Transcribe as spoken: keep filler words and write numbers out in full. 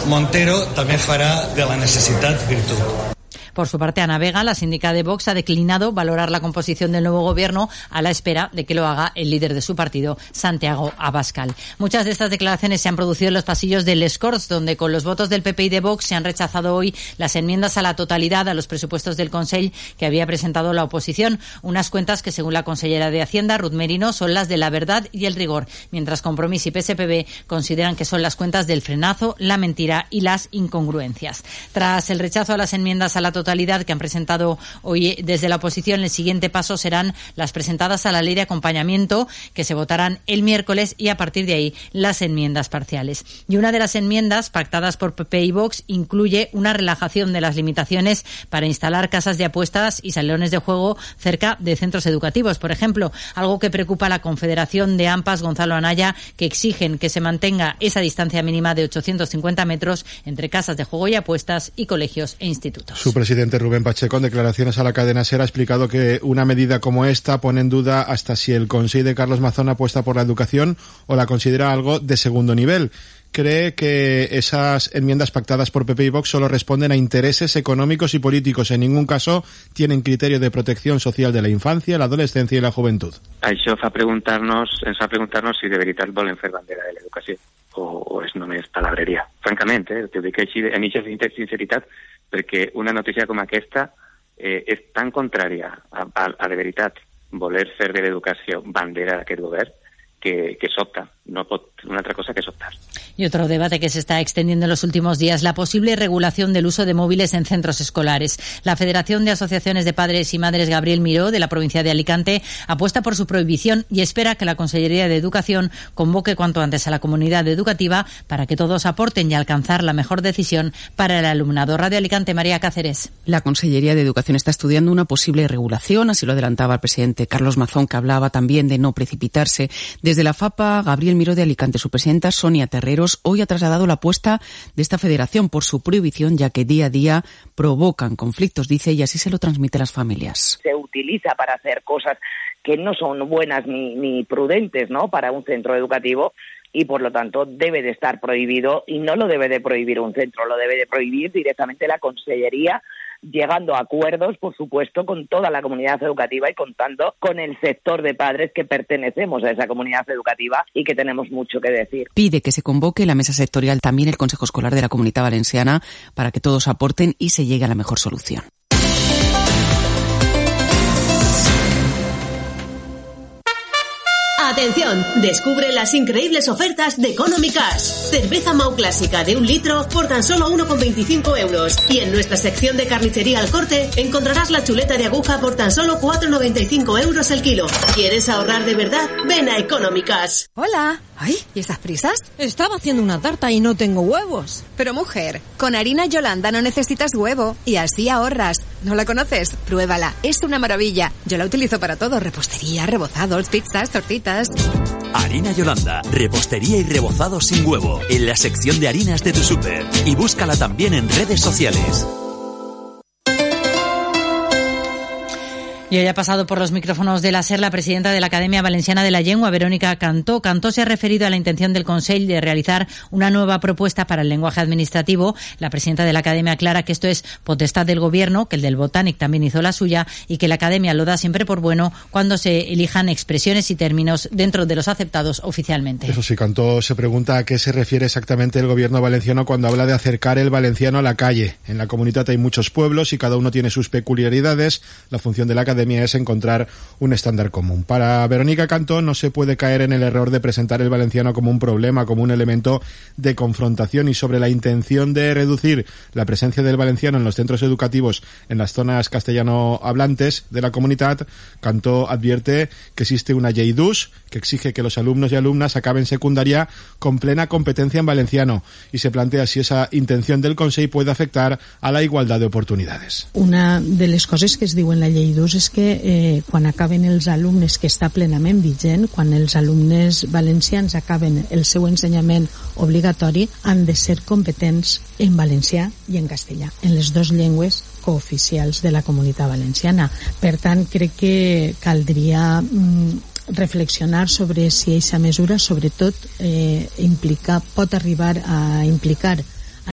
Montero també farà de la necessitat virtut. Por su parte, Ana Vega, la síndica de Vox, ha declinado valorar la composición del nuevo gobierno a la espera de que lo haga el líder de su partido, Santiago Abascal. Muchas de estas declaraciones se han producido en los pasillos del Les Corts, donde con los votos del P P y de Vox se han rechazado hoy las enmiendas a la totalidad a los presupuestos del Consell que había presentado la oposición. Unas cuentas que, según la consellera de Hacienda, Ruth Merino, son las de la verdad y el rigor, mientras Compromís y P S P B consideran que son las cuentas del frenazo, la mentira y las incongruencias. Tras el rechazo a las enmiendas a la totalidad que han presentado hoy desde la oposición, el siguiente paso serán las presentadas a la ley de acompañamiento, que se votarán el miércoles, y a partir de ahí las enmiendas parciales. Y una de las enmiendas pactadas por P P y Vox incluye una relajación de las limitaciones para instalar casas de apuestas y salones de juego cerca de centros educativos, por ejemplo, algo que preocupa a la Confederación de AMPAs, Gonzalo Anaya, que exigen que se mantenga esa distancia mínima de ochocientos cincuenta metros entre casas de juego y apuestas y colegios e institutos. Su presidente Rubén Pacheco, en declaraciones a la cadena SER, ha explicado que una medida como esta pone en duda hasta si el Consell de Carlos Mazón apuesta por la educación o la considera algo de segundo nivel. Cree que esas enmiendas pactadas por P P y Vox solo responden a intereses económicos y políticos. En ningún caso tienen criterio de protección social de la infancia, la adolescencia y la juventud. Això fa preguntar-nos, ens fa preguntar-nos si de veritat volen fer bandera de l'educació o, o és només palabreria. Francament, eh, t'ho dic així en eixa sinceritat, perquè una notícia com aquesta eh, és tan contrària a, a, a de veritat voler fer de l'educació bandera d'aquest govern que, que sobta. No pot una altra cosa que sobtar. Y otro debate que se está extendiendo en los últimos días, la posible regulación del uso de móviles en centros escolares. La Federación de Asociaciones de Padres y Madres Gabriel Miró, de la provincia de Alicante, apuesta por su prohibición y espera que la Consellería de Educación convoque cuanto antes a la comunidad educativa para que todos aporten y alcanzar la mejor decisión para el alumnado. Radio Alicante, María Cáceres. La Consellería de Educación está estudiando una posible regulación, así lo adelantaba el presidente Carlos Mazón, que hablaba también de no precipitarse. Desde la FAPA, Gabriel Miró de Alicante, su presidenta Sonia Terreros, hoy ha trasladado la apuesta de esta federación por su prohibición, ya que día a día provocan conflictos, dice, y así se lo transmite a las familias. Se utiliza para hacer cosas que no son buenas ni, ni prudentes, ¿no?, para un centro educativo, y por lo tanto debe de estar prohibido, y no lo debe de prohibir un centro, lo debe de prohibir directamente la Consellería, llegando a acuerdos, por supuesto, con toda la comunidad educativa y contando con el sector de padres que pertenecemos a esa comunidad educativa y que tenemos mucho que decir. Pide que se convoque la mesa sectorial, también el Consejo Escolar de la Comunitat Valenciana, para que todos aporten y se llegue a la mejor solución. Atención, descubre las increíbles ofertas de Economy Cash. Cerveza Mau clásica de un litro por tan solo uno con veinticinco euros. Y en nuestra sección de carnicería al corte encontrarás la chuleta de aguja por tan solo cuatro con noventa y cinco euros el kilo. ¿Quieres ahorrar de verdad? Ven a Economy Cash. Hola. Ay, ¿y esas prisas? Estaba haciendo una tarta y no tengo huevos. Pero mujer, con harina Yolanda no necesitas huevo y así ahorras. ¿No la conoces? Pruébala, es una maravilla. Yo la utilizo para todo, repostería, rebozados, pizzas, tortitas. Harina Yolanda, repostería y rebozado sin huevo, en la sección de harinas de tu súper. Y búscala también en redes sociales. Y hoy ha pasado por los micrófonos de la SER la presidenta de la Academia Valenciana de la Llengua, Verónica Cantó. Cantó se ha referido a la intención del Consell de realizar una nueva propuesta para el lenguaje administrativo. La presidenta de la Academia aclara que esto es potestad del Gobierno, que el del Botànic también hizo la suya y que la Academia lo da siempre por bueno cuando se elijan expresiones y términos dentro de los aceptados oficialmente. Eso sí, Cantó se pregunta a qué se refiere exactamente el Gobierno valenciano cuando habla de acercar el valenciano a la calle. En la comunidad hay muchos pueblos y cada uno tiene sus peculiaridades. La función de la Academia es encontrar un estándar común. Para Verónica Cantó no se puede caer en el error de presentar el valenciano como un problema, como un elemento de confrontación, y sobre la intención de reducir la presencia del valenciano en los centros educativos en las zonas castellano hablantes de la comunidad. Cantó advierte que existe una llei d'ús que exige que los alumnos y alumnas acaben secundaria con plena competencia en valenciano, y se plantea si esa intención del Consell puede afectar a la igualdad de oportunidades. Una de les coses que es diu en la llei d'ús és que eh, quan acaben els alumnes, que està plenament vigent, quan els alumnes valencians acaben el seu ensenyament obligatori, han de ser competents en valencià i en castellà, en les dues llengües cooficials de la Comunitat Valenciana. Per tant, crec que caldria mm, reflexionar sobre si aquesta mesura, sobretot, eh, implica, pot arribar a implicar